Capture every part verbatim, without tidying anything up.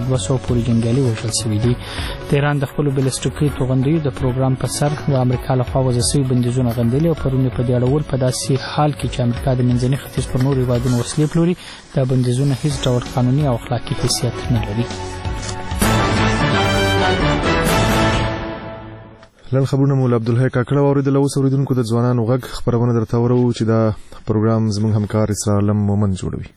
دوه سوه پورې جنګیالي وژل شوي دي. د ایران د خپلو بلسټیکي توغندیو د پروګرام په سر د امریکا لخوا وضع شوي بندیزونه غندلي او پرون په دې اړول په داسې حال کې چې امریکا د منځني ختیځ پر نورو هېوادونو وسلې پلوري دا بندیزونه هیڅ ډول قانوني او اخلاقي حیثیت نه لري. لن خبرونه مولا عبدالحی کاکړه واوریدل. اوس اوریدونکو د ځوانانو غږ خبرونه درته ورو چې دا پروګرام زموږ همکار اسرار علم مومند جوړوي.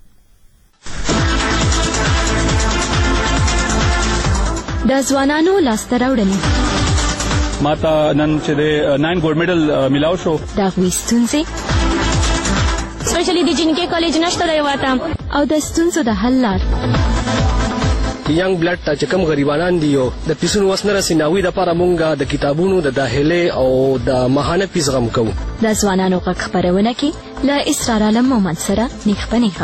د ځوانانو لاسته راوړنې ما ته نن چې د ناین ګولډ میډل میلاو شو د هغوی ستونزې سپیشلی د جنکۍ کالج نشته دی واته او د ستونزو د حل لار. ینګ بلډ ته چې کوم غریبانان دي او د پیسونو وس نه رسي ناوی دپاره مونږ د کتابونو د داخلې او د ماهانه فیس غم کوو. د ځوانانو غږ خپرونه کې له اسرار علم مومند سره نیغ په نیغه.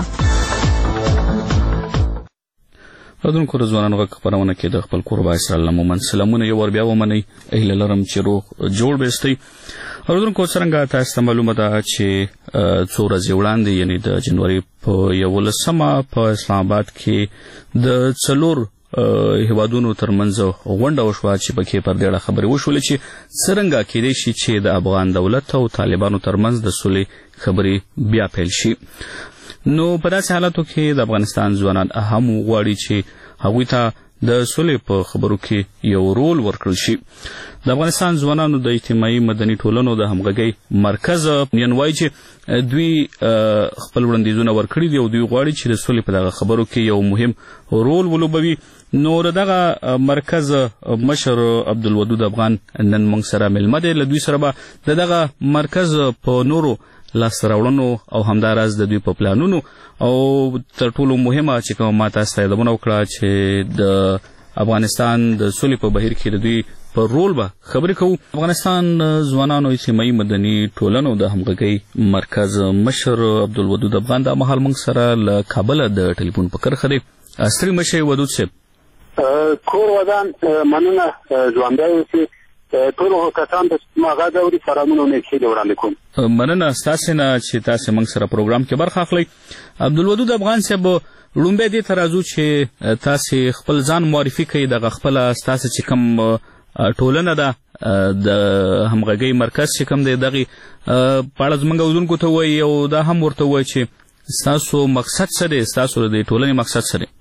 اردونکو د ځوانانو غږ خپرونه کې د خپل کوربه اسرار علم مومند سلامونه یو ور بیا ومنئ. هیله لرم چې روغ جوړ به استئ. اردونکو څرنګه تاسو ته معلومه ده چې څو ورځې وړاندې یعنې د جنوري په یولسمه په اسلام آباد کې د څلور هیوادونو ترمنځ غونډه وشوه چې پکې پر دې اړه خبرې وشولې چې څرنګه کېدای شي چې د افغان دولت او طالبانو ترمنځ د سولې خبرې بیا پیل شي. نو په داسې حالاتو کې د افغانستان ځوانان هم غواړي چې هغوی ته د سولې په خبرو کې یو رول ورکړل شي. د افغانستان ځوانانو د اجتماعي مدني ټولنو د همغږۍ مرکز یان وایي چې دوی خپل وړاندیزونه ورکړي دي او دوی غواړي چې د سولې په دغه خبرو کې یو مهم رول ولوبوي. نو د دغه مرکز مشر عبدالودود افغان نن موږ سره مېلمه دی. له دوی سره به د دغه مرکز په نورو لاسته راوړنو او همداراز د دوی په پلانونو او تر ټولو مهمه چې کومه ما تاسو ته یادونه وکړه چې د افغانستان د سولې په بهیر کې د دوی په رول به خبرې کوو. افغانستان ځوانانو اجتماعي مدني ټولنو د همغږۍ مرکز مشر عبدالودود افغان دا مهال موږ سره له کابله د ټلیفون په کرښه دی. ستړي مه شئ ودود صاحب. کور ودان مننه ژوندی اوسئ. ټولو کسانو ته ما غږ اوري سلامونه او نیکۍ وړاندې کوم. مننه ستاسې نه چې تاسې موږ سره پروګرام کې برخه اخلئ. عبدالودود افغان صاحب لومبی دې ته راځو چې تاسې خپل ځان معرفي کوئ. دغه خپله ستاسې چې کوم ټولنه ده د همغږۍ مرکز چې کوم دی دغې په اړه زموږ اورېدونکو ته ووایي او دا هم ورته ووایي چې ستاسو مقصد څه دی، ستاسو د ټولنې مقصد څه دی؟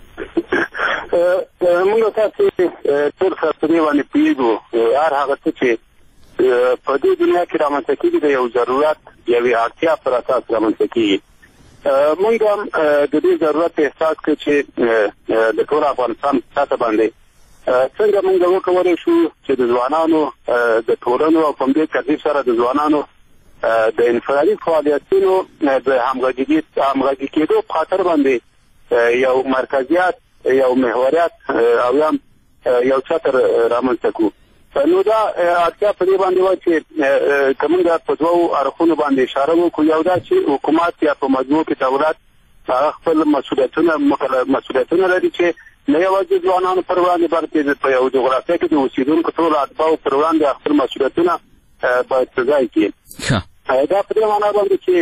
موږ تاسې ټول سرچینې باندې پوهېږو. هر هغه څه چې په دې دنیا کې رامنځته کېږي د یو ضرورت یوې اړتیا پر اساس رامنځته کېږي. موږ هم د دې ضرورت احساس کړو چې د ټول افغانستان سطح باندې څنګه موږ وکولی شو چې د ځوانانو د ټولنو او په همدې ترتیب سره د ځوانانو د انفرادي فعالیتونو د همغږي کېدو په خاطر باندې یو مرکزیت یو محوریت او هم یو چتر رامنځته کړو. نو دا اړتیا په دې باندې وه چې که موږ په دوو اړخونو باندې اشاره وکړو. یو دا چې حکومت یا په مجموع کې دولت هغه خپل مسؤلیتونه مسؤلیتونه لري چې نه یوازې ځوانانو پر وړاندې بلکې په یو جغرافیه کې د اوسېدونکو ټولو اتباعو پر وړاندې خپل مسؤلیتونه باید په ځای کړي. دا په دې معنا باندې چې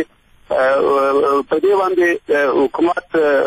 په دې باندې حکومت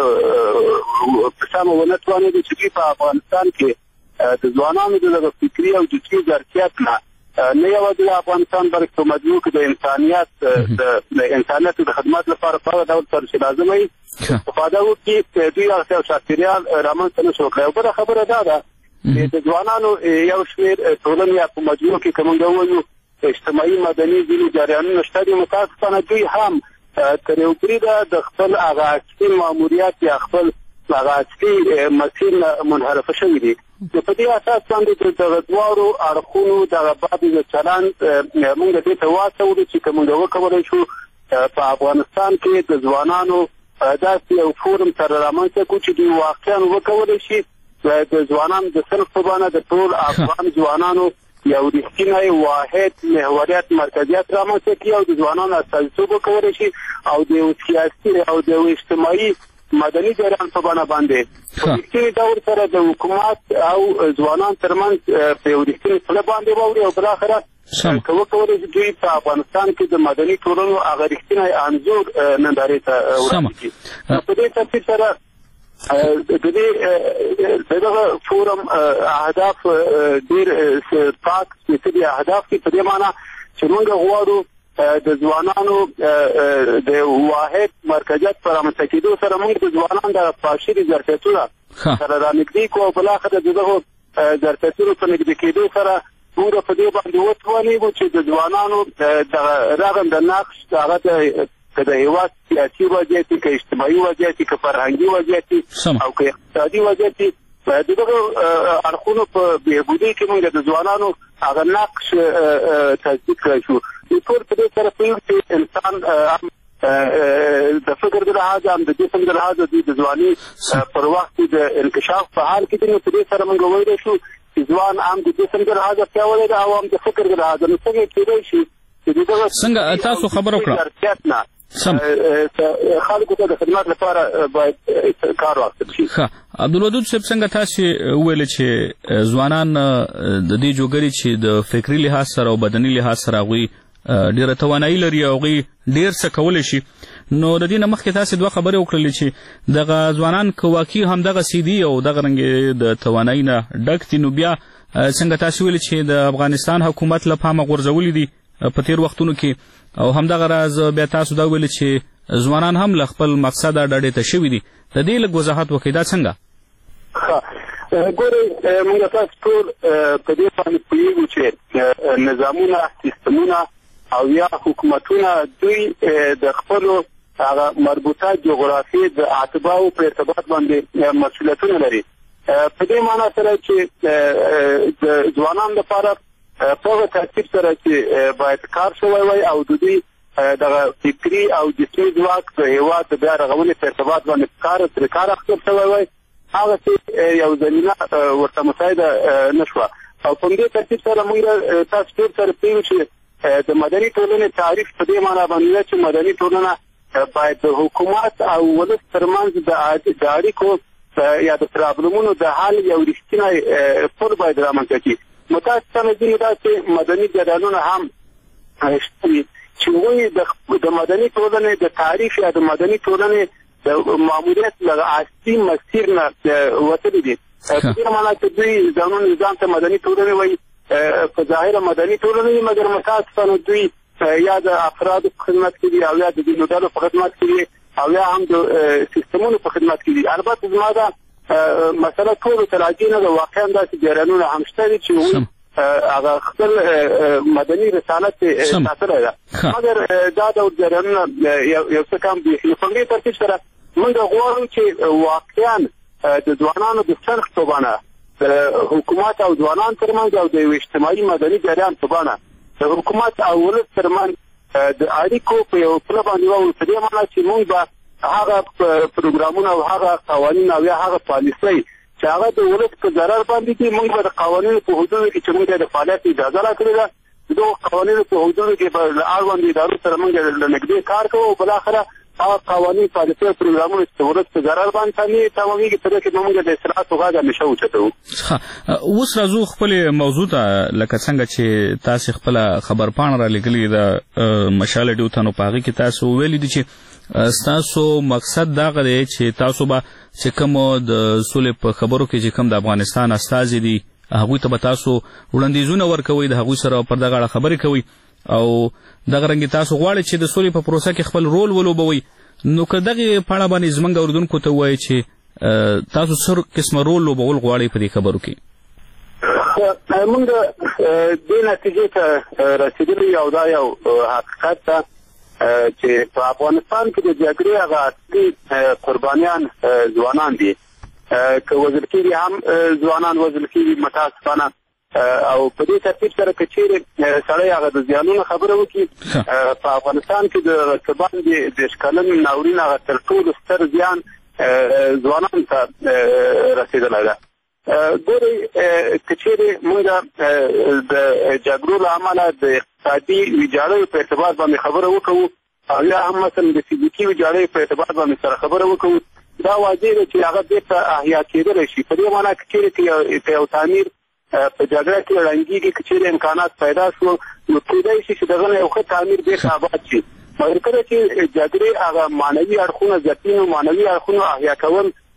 په سمه ونه توانېدي چې دوی په افغانستان کې د ځوانانو د دغه فکري او جزئي ظرفیت نه نه یوازې د افغانستان بلکې په مجموع کې د انسانیت د انسانیت د خدمت لپاره په هغه ډول سره چې لازمه وي استفاده وکړي دوی هغه یو چاپېریال رامنځته نه شو کړی. او بله خبره دا ده چې د ځوانانو یو شمېر ټولنې یا په مجموع کې که موږ ووایو اجتماعي مدني ځینې جریانونه شته دي. متاسفانه دوی هم تر یو بریده د خپل هغه اصلي ماموریت یا خپل هغه اصلي مسیر نه منحرفه شوي دي. نو په دې اساس باندې د دغه دواړو اړخونو دغه بابي د چلند موږ دې ته واچولو چې که موږ وکولی شو په افغانستان کې د ځوانانو داسې یو فورم سره رامنځته کړو چې دوی واقعا وکولی شي د ځوانانو د صنف په بڼه د ټول افغان ځوانانو یو رښتینی واحد محوریت مرکزیت رامنځته کړي او د ځوانانو استازیتوب وکولی شي او د یو سیاسي او د یو اجتماعي مدني جریان په بڼه باندې په رښتیني ډول سره د حکومت او ځوانانو ترمنځ په یو رښتیني پله باندې واوړي او بالاخره که وکولی شي دوی په افغانستان کې د مدني ټولنو هغه رښتینی انځور نندارې ته وړاندې کړي. په دې ترتیب سره د دې دغه فورم اهداف ډېر پاک سپېڅلي اهداف دي، په دې معنی چې موږ غواړو د ځوانانو د واحد مرکزیت پر رامنځته کېدو سره موږ د ځوانانو د پاشري ظرفیتونه سره رانږدې کړو، او بالاخره د دغو ظرفیتونو په نږدې کېدو سره موږ په دې باندې وتوانېږو چې د ځوانانو د رغنده نقش هغه که د هېواد سیاسي وضعیت وي، که اجتماعي وضعیت وي، که فرهنګي وضعیت وي او که اقتصادي وضعیت وي، د دغو اړخونو په بهبودۍ کې موږ د ځوانانو هغه نقش تصدیق کړی شو. ټول په دې سره پوهېږو چې انسان د فکر د لحاظه هم د جسم د لحاظه دوی د ځواني پر وخت د انکشاف په حال کې دي، نو په دې سره موږ ویلی شو چې ځوان هم د جسم د لحاظه پیاوړی دی او هم د فکر د لحاظه. نو څنګه کېدای شي چې د دغه څنګه تاسو خبره وکړه سم خلکو ته د خدمت لپاره باید کار واخیستل شي. ښه عبدالودود صاحب، څنګه تاسو وویل چې ځوانان د دې جوګري چې د فکري لحاظ سره او بدني لحاظ سره هغوی ډېره توانایي لري او هغوی ډېر څه کولی شي، نو د دې نه مخکې تاسې دوه خبرې وکړلې چې دغه ځوانان که واقعي همدغسې دي او دغه رنګې د توانایي نه ډک دي، نو بیا څنګه تاسو ویلې چې د افغانستان حکومت له پامه غورځولي دي په تېر وختونو کې، او همدغه راز بیا تاسو دا ویلې چې ځوانان هم له خپل مقصده ډډې ته شوي دي. د دې لږ وضاحت وکړئ، دا څنګه؟ ګورئ، موږ تاسو ټول په دې باندې پوهېږو چې نظامونه، سیستمونه او یا حکومتونه دوی د خپلو هغه مربوطه جغرافیې د اتباعو په ارتباط باندې مسؤلیتونه لري. په دې معنی سره چې د ځوانانو لپاره په هغه ترتیب سره چې باید کار شوی وای او د دوی دغه فکري او جسمي ځواک د هېواد د بیا رغونې په ارتباط باندې کار ترې کار اخیستل شوی وای، هغسې یو زمینه ورته مساعده نه شوه. او په همدې ترتیب سره موږ تاسو ټول سره پوهېږو چې د مدني ټولنې تعریف په دې معنی باندې ده چې مدني ټولنه باید د حکومت او ولس ترمنځ د اړیکو یا د پرابلمونو د حل یو رښتینی پل باید رامنځته کړي. متاسفانه ځینې داسې مدني جریانونه هم شته دي چې هغوی د مدني ټولنې د تعریف یا د مدني ټولنې د ماموریت له اصلي مسیر نه وتلي دي. په دې معنی چې دوی ځانونه ځان ته مدني ټولنې وایي، په ظاهره مدني ټولنې دي، مګر متاسفانه دوی یا د افرادو په خدمت کې دي او یا د دیني ډلو په خدمت کې دي او یا هم د سیستمونو په خدمت کې دي. البته زما دا مسله ټولو ته راجع نه ده، واقعا داسې جریانونه هم شته دي چې هغوی هغه خپل مدني رسالت ساتلی ده، مګر دا ډول جریانونه یو څه کم بیخي. په همدې ترتیب سره موږ غواړو چې واقعا د ځوانانو د څرخ په بڼه د حکومت او ځوانانو ترمنځ او د یو اجتماعي مدني جریان په بڼه د حکومت او ولس ترمنځ د اړیکو په یو پله باندې واوړو. په دې معنی چې موږ به هغه پروګرامونه او هغه قوانین او یا هغه پالیسۍ چې هغه د ولس په ضرر باندې دي، موږ به د قوانینو په حدودو کې چې موږ د فعالیت اجازه راکړې ده، د دغو قوانینو په حدودو کې به له اړوندو ادارو سره موږ له نږدې کار کوو او بالاخره هغه قوانین، پالیسۍ او پروګرامونه چې د ولس په ضرر باندې تمامېږي، په دې کې به موږ د اصلاحاتو غږ همیشه اوچتوو. اوس راځو خپلې موضوع ته. لکه څنګه چې تاسې خپله خبرپاڼه را لیږلې ده مشال ډیو ته، نو په هغې کې تاسو ویلي دي چې ستاسو مقصد دغه دی چې تاسو به چې کوم د سولې په خبرو کې چې کوم د افغانستان استازي دي هغوی ته به تاسو وړاندیزونه ورکوئ، د هغوی سره پر دغه اړه خبرې کوئ او دغه رنګې تاسو غواړئ چې د سولې په پروسه کې خپل رول ولوبوئ. نو که دغې په اړه باندې زموږ اورېدونکو ته ووایئ چې تاسو څه قسمه رول لوبول غواړئ په دې خبرو کې؟ موږ دې نتیجې ته رسېدلي او دا یو حقیقت ده چې په افغانستان کې د جګړې هغه اصلي قربانیان ځوانان دي. که وژل کېږي هم ځوانان وژل کېږي متاسفانه، او په دې ترتیب سره که چیرې سړی هغه د زیانونو خبره وکړي، په افغانستان کې د باندې دېرش کلن ناورین هغه تر ټولو ستر زیان ځوانانو ته رسېدلی ده. ګورئ، که چیرې موږ د جګړو له امله د اقتصادي ویجاړیو په اعتبار باندې خبره وکړو او یا هم مثلا د فزیکي ویجاړیو په اعتبار باندې سره خبره وکړو، دا واضح ده چې هغه بېرته احیا کېدلی شي. په دې معنی که چیرې که یو تعمیر په جګړه کې ړنګېږي، که چیرې امکانات پیدا شو، نو کېدای شي چې دغه نه یو ښه تعمیر بېرته آباد شي. مګر کله چې جګړې هغه معنوي اړخونه ځپي، نو معنوي اړخونو احیا کول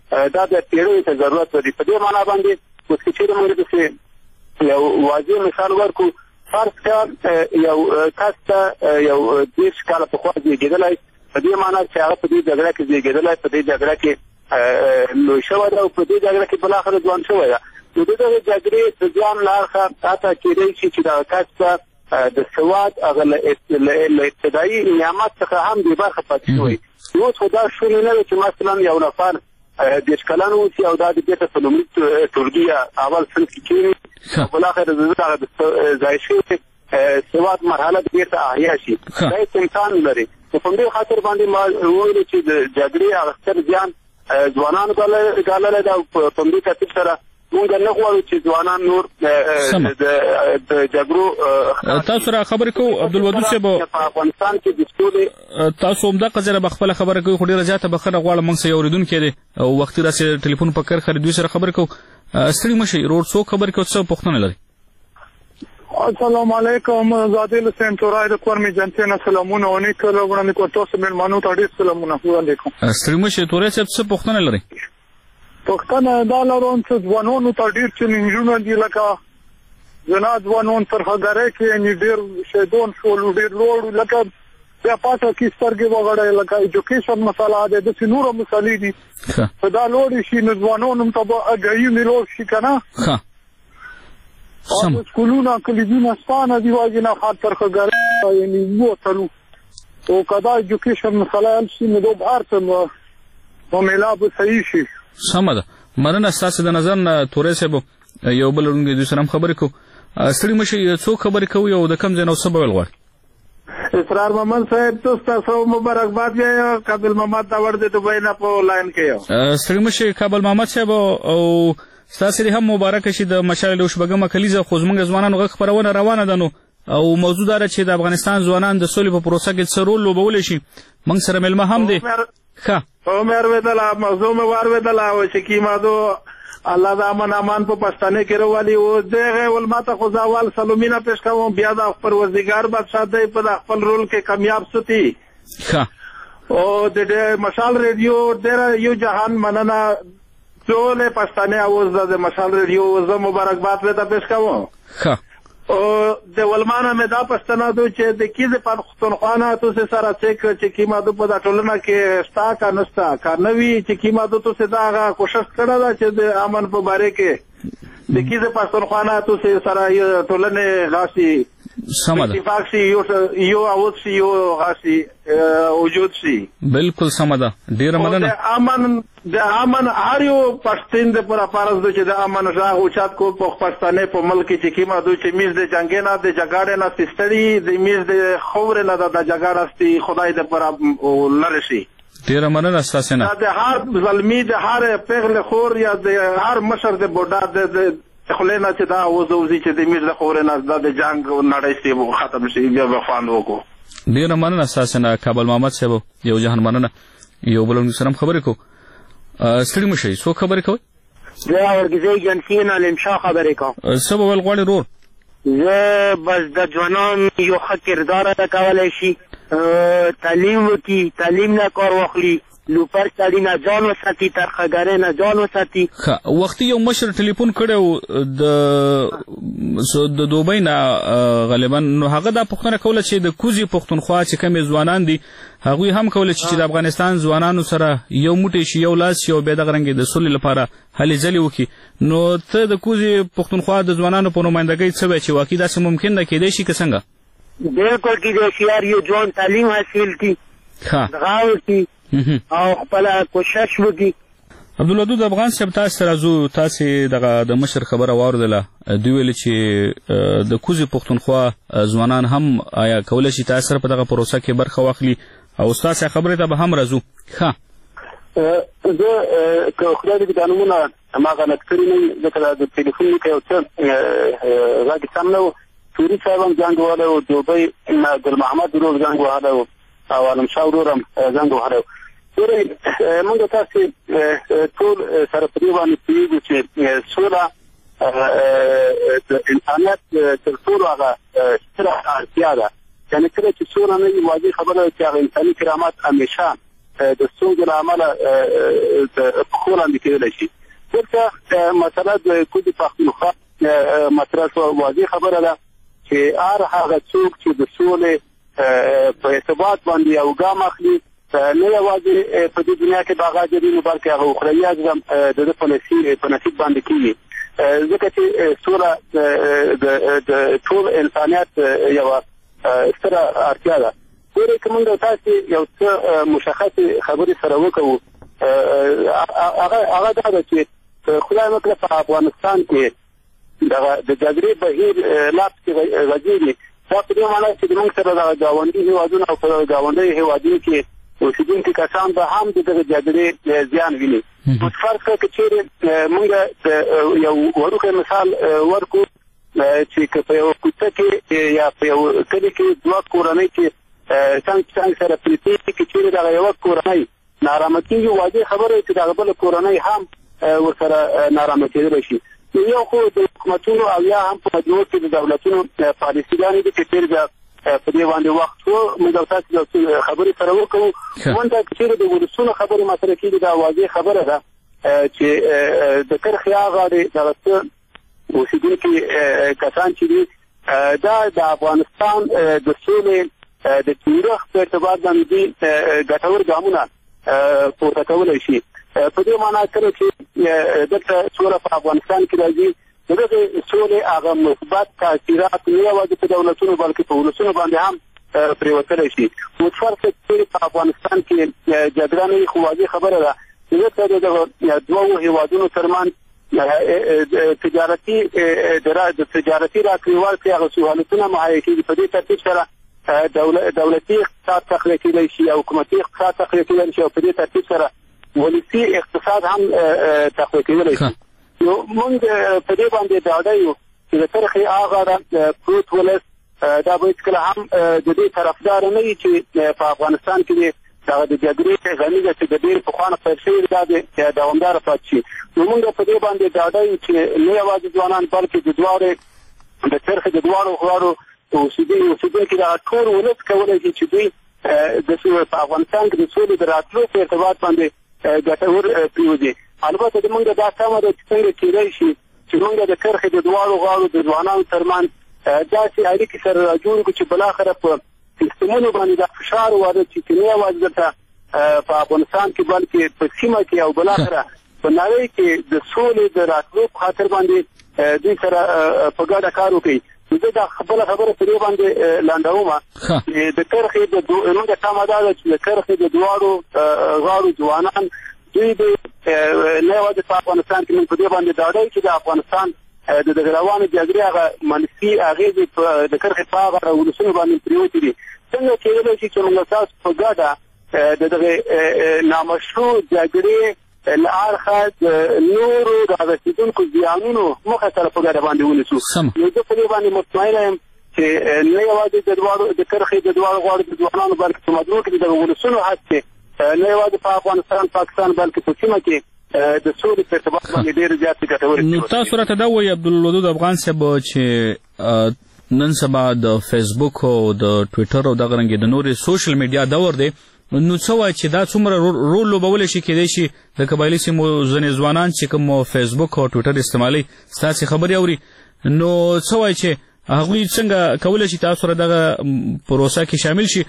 دا د پیړیو ته ضرورت لري. په دې معنا باندې اوس که چېرې موږ داسې یو واضح مثال ورکړو، فرض کړه یو کس ته یو دېرش کاله پخوا زېږېدلی، په دې معنا چې هغه په دې جګړه کې زېږېدلی، په دې جګړه کې لوی شوی ده او په دې جګړه کې بالاخره ځوان شوی ده. نو د دغې جګړې د ځوان له اړخه حتی کېدی شي چې دغه کس ته د سواد هغه له ابتدایي نعمت څخه هم بې برخه پاتې شوی. اوس خو دا شونې نه ده چې مثلا یو نفر دېرش کلن واوسي او دا د بېرته په لومړي ټولګي یا اول صنف کې کښېني او بالاخره د ده هغه د ضایع شوي سواد مرحله بېرته احیا شي. دا هېڅ امکان نه لري. نو په همدې خاطر باندې ما وویلو چې د جګړې هغه ستر زیان ځوانانو ګاللی ده او په همدې ترتیب سره موږ نه غواړو چې ځوانان نور د جګړو. تاسو را خبرې کوو عبدالودود صاحب، په افغانستان کې د سولې تاسو همدغه ځای به خپله خبره کوئ، خو ډېره زیاته بخښنه غواړم، موږ سره یو اورېدونکی دی او وختي راسې ټلیفون په کرښه دوی سره خبرې کوو. ستړي مه شئ رور، څوک خبرې کوي، څه پوښتنه لري؟ السلام علیکم، زادل حسین چورای د کورمې جنتې نه سلامونه او نیک وړاندې کوم. تاسو مېلمانو ته ډېر سلامونه وړاندې کوم. ستړي مه شئ تورې صاحب، څه پوښتنه لري؟ پوښتنه دا لرم چې ځوانانو ته ډېر چیلنجونه دي، لکه زنا ځوانان ترهګرۍ کې یعنې ډېر شهیدان شول، ډېر لوړ، لکه بیا پاته کې سترګې وغړی، لکه ایجوکیشن مسله ده، داسې نوره مسلې دي. که دا لوړې شي نو ځوانانو ته به اګاهي میلاو شي که نه. او سکولونه کلیدونه سپانه دي واجې نه ښار ترهګرۍ یعنې ووتلو، او که دا ایجوکیشن مسله حل شي نو دا به هر څه معامله به صحیح شي. سمه ده، مننه ستاسې د نظر نه تورې صاحب. یو بل وړونکی دوی سره هم خبرې کوو. ستړي مه شئ، څوک خبرې کوي او د کوم ځای نه او څه به ویل غواړي؟ اسرار محمد صاحب، تو ستاسو مبارکباد یا کابل محمد داور دی دوبۍ نه په لاین کې یو. ستړي مه شئ کابل محمد صاحب، او ستاسې دې هم مبارکه شي د مشال له شپږمه کلیزه. خو زموږ ځوانانو غږ خپرونه روانه ده نو او موضوع دا ده چې د افغانستان ځوانان د سولې په پروسه کې څه رول لوبولی شي. موږ سره مېلمه هم دی. ښه او مې اورېدله، موضوع مې واورېدله او چې کیمادو الله د امن امان په پښتانه کې راولي. او دغه ول ماته خو زاوال سلومینه پیش کوم، بیا د پروردګار بادشاہ دی په خپل رول کې کامیاب ستی. ښه او د مشال ریډیو ډېر یو جهان مننه ټول پښتانه اوس د مشال ریډیو زه مبارکباد ورته پیش کوم. ښه او د ولمانه مې دا پښتنه دو چې د کیزې پښتونخوا نه تاسو سره چک چې کیمادو په دا ټولنه کې ستا کا نستا کا نوی چې کیمادو تاسو دا کوشش کړه دا چې د امن په باره کې د کیزې پښتونخوا نه تاسو سره یو ټولنه غاسي سمه ده، اتفاق شي، یو یو اوت شي، یو غاسي وجود شي. بالکل سمه ده، ډېره مننه. د امن د امن هر یو پښتون د پر فرض دی چې د امن راه اوچات کو په پښتانه په ملک کې چې کیما دوی چې میز د جنگ نه د جګړې نه سستړي د میز د خور نه د جګړه ستي خدای د پر لرشي. ډېره مننه ستاسې نه. د هر ظلمي د هر پیغله خور یا د هر مشر د بوډا د خلینا چې دا وزوزي چې د میز د خور نه د جنگ نړۍ سی ختم شي بیا وفاند وکړو. ډېره مننه ستاسې نه کابل محمد صاحب، یو جهان مننه. یو بل سره خبرې کوو. ستړي مه شئ، څوک خبرې کوئ؟ زه ورګزۍ جنسي نه علم شاه خبرې کوم. څه به ویل غواړې رور؟ زه بس د ځوانانو یو ښه کردار ادا کولی شي، تعلیم وکړي، تعلیم نه کار واخلي، لوپر سړي نه ځان وساتي، ترخګرۍ نه ځان وساتي. ښه وختي یو مشر ټلیفون کړی و د د دوبۍ نه غالبا، نو هغه دا پوښتنه کوله چې د کوزي پښتونخوا چې کومې ځوانان دي هغوی هم کولی چې د افغانستان ځوانانو سره یو موټی شي، یو لاس شي او بیا دغه رنګې د سولې لپاره هلې ځلې وکړي. نو ته د کوزي پښتونخوا د ځوانانو په نمایندګۍ څه وایې چې واقعي داسې ممکن ده، کېدی شي که څنګه؟ بالکل کېدی شي، هر یو ځوان تعلیم حاصل کړي، دغه وکړي او خپله کوشش وکړي. عبدالودود افغان صاحب، تاسو سره ځو، تاسې دغه د مشر خبره واورېدله، دوی ویلې چې د کوزي پښتونخوا ځوانان هم آیا کولی شي تاسو سره په دغه پروسه کې برخه واخلي او ستاسې خبرې ته به هم راځو. ښه زه که خدای دې دا نومونه ما غلط کړي نه وي، ځکه د ټلیفون لیکه یو څه غږ سم نه و. توري صاحب هم زنګ وهلی و، دوبۍ ګل محمد ورور زنګ وهلی و او عالمشاه ورور هم زنګ وهلی و. ګورئ موږ تاسې ټول سره په دې باندې پوهېږو چې سوله د انسانیت تر ټولو هغه ستره اړتیا ده. یعنې کله چې سوله نه وي واضح خبره ده چې هغه انساني کرامت همیشه د ستونزو له امله په خو لاندې کېدلی شي. دلته مسله د کلي پښتونخوا مطرح شوه. واضح خبره ده چې هر هغه څوک چې د سولې په ارتباط باندې یو ګام اخلي نه یوازې په دې دنیا کې باغا جدي نو بلکې هغه اخروي هم د د په نصیب باندې کېږي، ځکه چې سوله د ټول انسانیت یوه ستره اړتیا ده. ګورئ که موږ تاسې یو څه مشخصې خبرې سره وکړو، هغه دا ده چې خدای مکړه په افغانستان کې د جګړې بهیر لا پسې غځېږي. دا په دې معنی چې موږ سره د ګاونډي هېوادونو او په ګاونډیو هېوادونو کې اوسېدونکي کسان به هم د دغه جګړې زیان ویني. اوس فرض کړه که چېرې موږ یو وړوکی مثال ورکړو چې که په یوه کوڅه کې یا په یو کلي کې دوه کورنۍ چې څنګ څنګ سره پرتې کې چېرې دغه یوه کورنۍ نارامه کېږي، واضح خبره ده چې دغه بله کورنۍ هم ورسره نارامه کېدلی شي. یو خو د حکومتونو او یا هم په مجموع کې د دولتونو پالیسیګانې دي چې تېر ځل په دې باندې وخت شو موږ او تاسې یو خبرې سره وکړو. ونده که چېرې د ولسونو خبرې مطرح کېږي دا واضح خبره ده چې د کرښې هغه دغه څه اوسېدونکي کسان چې دي دا د افغانستان د سولې د ټینګښت په ارتباط باندې دوی ګټور ګامونه پورته کولی شي. په دې معنا کله چې دلته سوله په افغانستان کې راځي د دغې سولې هغه مثبت تاثیرات نه یوازې په دولتونو بلکې په ولسونو باندې هم پرېوتلی شي. اوس فرض کړئ په افغانستان کې جګړه نه وي، خو واضح خبره ده چې دلته د دغه دوو هېوادونو ترمنځ تجارتي د تجارتي راکړې ورکړې هغه سهولتونه مهیا کېږي. په دې ترتیب سره دولتي اقتصاد تقویه کېدلی شي او حکومتي اقتصاد تقویه کېدلی شي او په دې ترتیب سره ولسي اقتصاد هم تقویه کېدلی شي. نو موږ په دې باندې ډاډه یو چې د کرښې هغه پروت ولس دا به هېڅکله هم د دې طرفداره نه وي چې په افغانستان کې دغه د جګړې غمیزه چې د ډېر پخوا نه پیل شوې دا د دوامداره پاتې شي. نو موږ په دې باندې ډاډه یو چې نه یوازې ځوانان بلکې د دواړو د کرښې د دواړو غاړو اوسېدونکي دغه ټول ولس کولی شي چې دوی په افغانستان کې د سولې د راتلو په ارتباط باندې ګټور پرېوځي. البته د موږ دا تمه ده چې څنګه کېدی شي چې موږ د کرښې د دواړو غاړو د ځوانانو ترمنځ داسې اړیکې سره راجوړ کړو چې بالاخره په سیستمونو باندې دا فشار وارد شي چې نه یوازې دلته په افغانستان کې بلکې په سیمه کې او بالاخره په نړۍ کې د سولې د راتلو په خاطر باندې دوی سره په ګډه کار وکړي. زه دا خپله خبره په دې باندې لنډوم چې د کرښې د موږ تمه دا ده چې د کرښې د دواړو غاړو ځوانان دوی د نه یوازې په افغانستان کې موږ په دې باندې ډاډه یو چې د افغانستان د دغه روانې جګړې هغه منفي اغېزې د کرښې په هغه ولسونو باندې پرېوتې دي. څنګه کېدلی شي چې موږ تاسو په ګډه د دغې نامشروع جګړې له اړخه د نورو د رسېدونکو زیانونو مخه سره په ګډه باندې ونیسو. نو زه په دې باندې مطمئنه یم چې نه یوازې د دواړو د کرښې د دواړو غاړو د ځوانانو بلکې په مجموع کې د دغه ولسونو هڅې نه یوازې په افغانستان پاکستان بلکې په سیمه کې د سولې په ارتباط باندې ډېرې زیاتې ګټورې. نو تاسو راته دا وایي عبدالودود افغان صاحب چې نن سبا د فیسبوک او د ټویټر او دغه رنګې د نورې سوشل میډیا دور دی، نو څه وایي چې دا څومره رول لوبولی شي کېدی شي د قبایلي سیمو ځینې ځوانان چې کوم فیسبوک او ټویټر استعمالوي ستاسې خبرې اوري، نو څه وایي چې هغوی څنګه کولی شي تاسو سره دغه پروسه کې شامل شي؟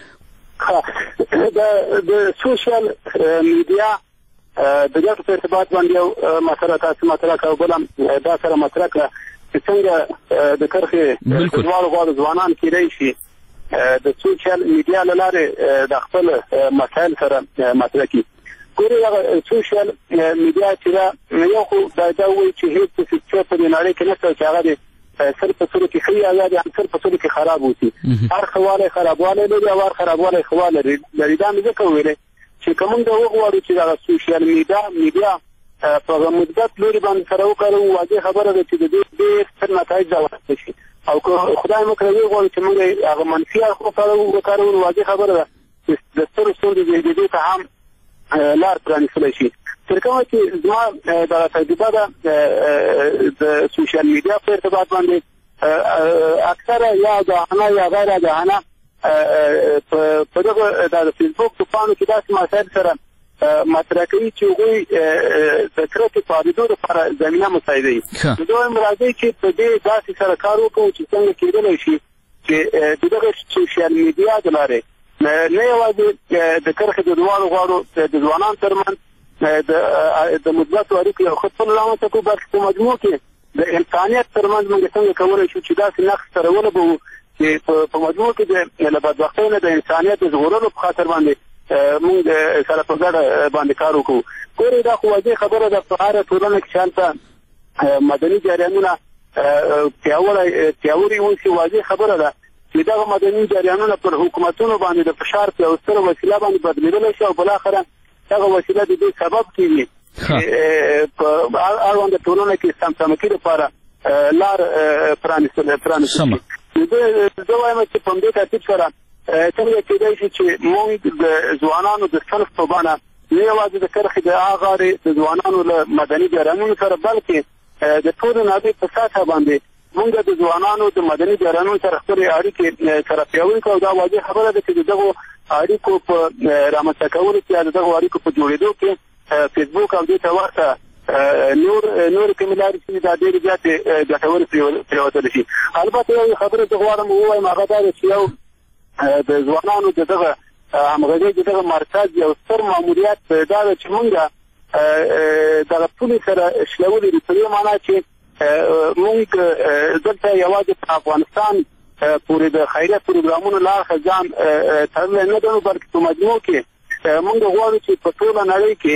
د سوشل میډیا د ګټو په ارتباط باندې یو مسله تاسو مطرح کړه او بله دا سره مطرح کړه چې څنګه د کرښې د دواړو غاړو ځوانان کېدی شي د سوشل میډیا له لارې د خپل مسایل سره مطرح کړي. ګورئ هغه سوشل میډیا چې دا یو خو دا دا وایي چې هېڅ څه په دې نړۍ کې نشته چې هغه د سر په سلو کې ښه یا د سر په سلو کې خراب اوسي. هر ښه والی خرابوالی لري او هر خرابوالی ښه والی لري. دا مې ځکه وویلی چې که موږ وغواړو چې دغه سوشل میډیا میډیا په مثبت لوري باندې سره وکاروو، واضح خبره ده چې د دې ډېر ستر نتایج رامنځته شي. او که خدای مکړه وغواړو چې موږ هغه منفي اړخ وکاروو، واضح خبره ده چې د سترو ستونزو زېږېدو ته هم لار پرانیستلی شي. تر کومه چې زما دغه تجربه ده د سوشل میډیا په ارتباط باندې اکثره یا آګاهانه یا غیر آګاهانه په دغه د فیسبوک په پاڼو ځوانانو کې داسې مسایل سره مطرح کوي چې هغوی د کرکې پارېدو لپاره زمینه مساعدوي. نو دوی هم راځي چې په دې داسې سره کار وکړو چې څنګه کېدلی شي چې د دغه سوشل میډیا د لارې نه یوازې د کرکې د دواړو غاړو د ځوانانو ترمنځ د مثبتو اړیکو یو ښه پل رامنځته کړو، بلکې په مجموع کې د انسانیت ترمنځ موږ څنګه کولی شو چې داسې نقش سره ولګوو چې په مجموع کې له بدبختۍ نه د انسانیت د ژغورلو په خاطر باندې موږ سره په ګډه باندې کار وکړو. ګورئ دا خو واضح خبره ده په هره ټولنه کې چې هلته مدني جریانونه پیاوړي اوسي، واضح خبره ده چې دغه مدني جریانونه پر حکومتونو باندې د فشار په یوه ستره وسیله باندې بدلېدلی شي او بالاخره دغه وسیله د دې سبب کېږي چې په اړونده ټولنه کې سمسامکي لپاره لار پرانیستل شي. زه وایم چې په همدې ترتیب سره څنګه کېدای شي چې موږ د ځوانانو د صنف په بڼه نه یوازې د کرښې د هغه غاړې د ځوانانو له مدني جریانونو سره بلکې د ټولو نابې په سطحه باندې موږ د ځوانانو د مدني جریانونو سره خپلې اړیکې سره پیاوړې کړو. دا واضح خبره ده چې د دغو اړیکو په رامنځته کولو کې یا د دغو اړیکو په جوړېدو کې فیسبوک او دې ته ورته نور نور کومې لارې چې دا ډېرې زیاتې ګټورې پرېوتلی شي. البته یو خبره زه غواړم ووایم، هغه دا ده چې یو د ځوانانو د دغه همغږۍ د دغه مرکز یو ستر ماموریت دا ده چې موږ دغه پولې سره شلولي دي، په دې معنا چې موږ دلته یوازې په افغانستان پورې د خیریت پروګرامونو له اړخه ځان تړلی نه ګڼو، بلکې په مجموع کې موږ غواړو چې په ټوله نړۍ کې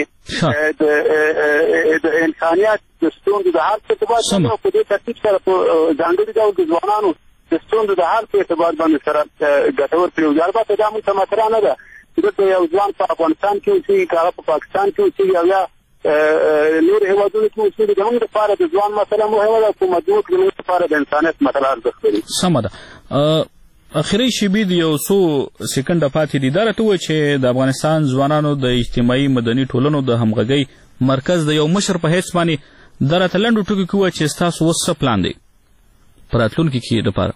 د انسانیت د ستونزو د حل په اعتبار باندې په دې ترتیب سره په ځانګړي ډول د ځوانانو د ستونزو د حل په اعتبار باندې سره ګټور پرېوځي. البته دا موږ ته مطرح نه ده چې دلته یو ځوان په افغانستان کې اوسېږي، که هغه په پاکستان کې اوسېږي او یا نور هېوادونو کې اوسېږي، زموږ لپاره د ځوان مسله مهمه ده، په مجموع کې زموږ لپاره د انسانیت مسله ارزښت لري. سمه ده. اخري شیبې د یو څو سکنډه پاتې دي. دا راته ووایه چې د افغانستان ځوانانو د اجتماعي مدني ټولنو د همغږۍ مرکز د یو مشر په حیث باندې دا راته لنډو ټکو کې ووایه چې ستاسو اوس څه پلان دی په راتلونکي کې دپاره؟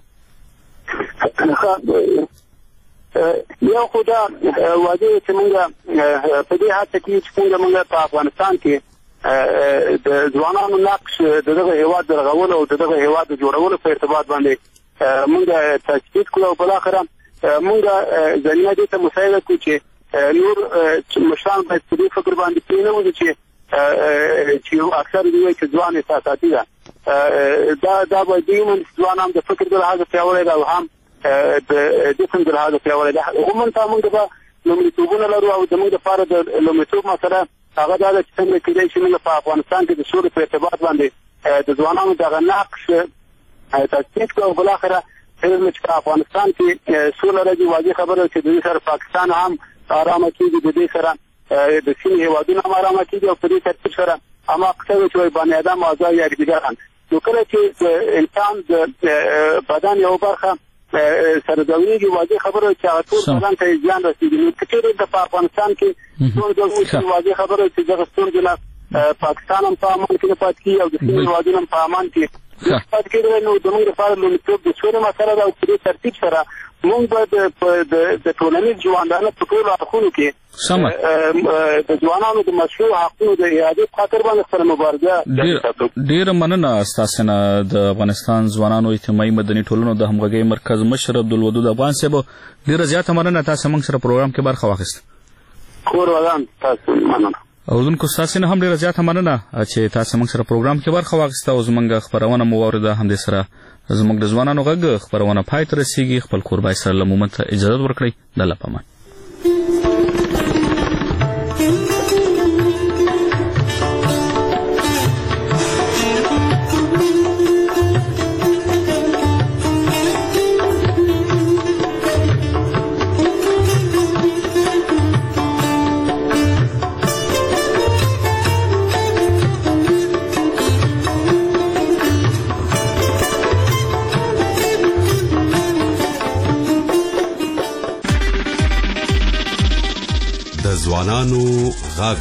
یو خو دا واضح چې موږ په دې هڅه کې چې څنګه موږ په افغانستان کې د ځوانانو نقش د دغه هېواد د رغولو او د دغه هېواد د جوړولو په ارتباط باندې موږ تثبیت کړو او بالاخره موږ زمینه دې ته مساعده کړو چې نور مشران باید په دې فکر باندې پرېنهوځي چې چې اکثر دوی وایي چې ځوان احساساتي ده. دا دا باید دوی ومني چې ځوان هم د فکر د لحاظه پیاوړی ده او هم د جسم د لحاظه پیاوړی ده. عموما ته موږ به لومړیتوبونه لرو او زموږ لپاره د لومړیتوب مسله هغه دا ده چې څنګه کېدای شي موږ په افغانستان کې د سولې په ارتباط باندې د ځوانانو دغه نقش تثبیت کړو او بالاخره کله چې په افغانستان کې سوله راځي، واضح خبره چې د دې سره پاکستان هم ارامه کېږي، د دې سره د سیمې هېوادونه هم ارامه کېږي او په دې ترتیب سره هماغه څه چې وایي بني ادم اعضا یا یکدیګران. نو کله چې د انسان د بدن یوه برخه سره ځورېږي، واضح خبره چې هغه ټول بدن ته یې زیان رسېږي. نو که چېرې د په افغانستان کې ستونزه وشي، واضح خبره چې دغه ستونزې نه پاکستان هم په امان کې نه پاتې کېږي او د سیمې هېوادونه هم په امان کې پاتې کېدلی. نو زموږ لپاره لومړیتوب د سولې مسله ده او په دې ترتیب سره موږ به د ټولنیز ژوندانه په ټولو اړخونو کې د ځوانانو د مشروع حقونو د اعادې په خاطر باندې خپله مبارزه جاري ساتو. ډېره مننه ستاسې نه د افغانستان ځوانانو اجتماعي مدني ټولنو د همغږۍ مرکز مشر عبدالودود افغان صاحب. ډېره زیاته مننه تاسې موږ سره پروګرام کې برخه واخیسته. کور ودان تاسو مننه. اورونکو ستاسې نه هم ډېره زیاته مننه چې تاسې موږ سره پروګرام کې برخه واخیسته او زموږ خپرونه مو واورېده. همدې سره زموږ د ځوانانو غږ خپرونه پای ته رسېږي. خپل کوربای سره له مومن ته اجازت ورکړئ. د الله په امان. ځوانانو غږ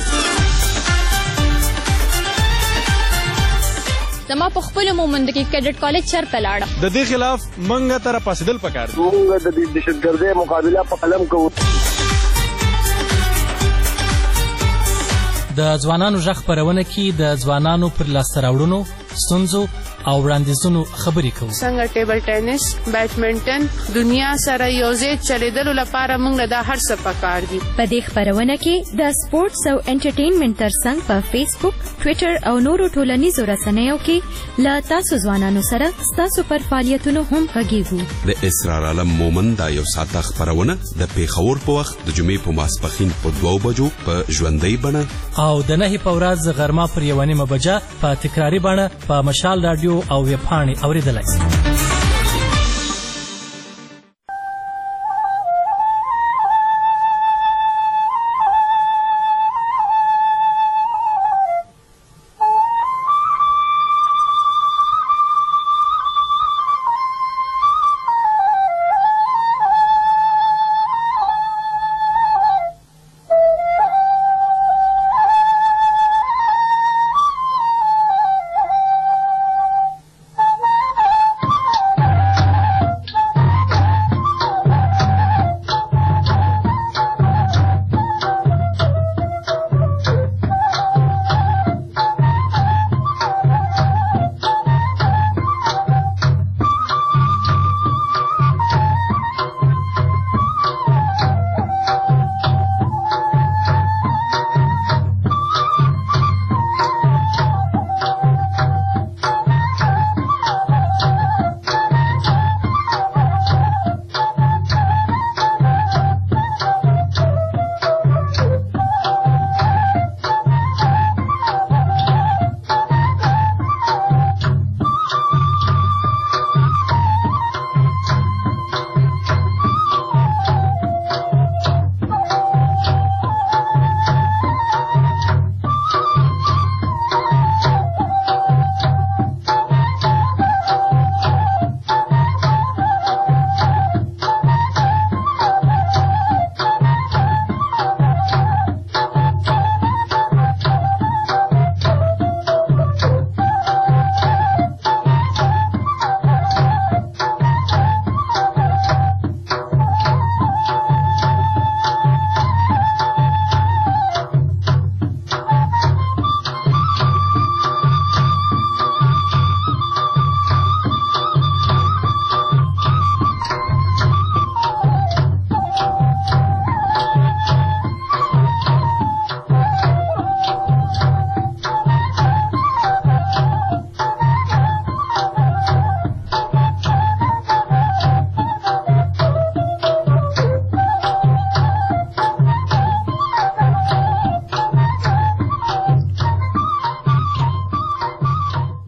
زما په خپل مومند کې کیډټ کالج چرته لاړه. د دې خلاف منګه تر پاسدل پکار. موږ د دهشتګردۍ مقابله په قلم کوو. د ځوانانو غږ خپرونه کې د ځوانانو پر لاسته راوړنو، ستونزو او وړاندیزونو خبرې کوو. څنګه ټیبل ټینس، بیډمنټن دنیا سره یوځای چلیدلو لپاره موږ له دا هر څه پکار دي. په دې خپرونه کې د سپورتس او انټرټینمنټ ترڅنګ په فیسبوک، ټویټر او نورو ټولنیزو رسنیو کې له تاسو ځوانانو سره ستاسو پر فعالیتونو هم غږیږو. د اسرار عالم مومند دا یو ساعته خپرونه د پیښور په وخت د جمعې په ماسپښین په دوو بجو په ژوندۍ بڼه او د نهې په ورځ غرمه پر یوه نیمه بجه په تکراري بڼه په مشال راډیو او ویبپاڼې اورېدلی شئ.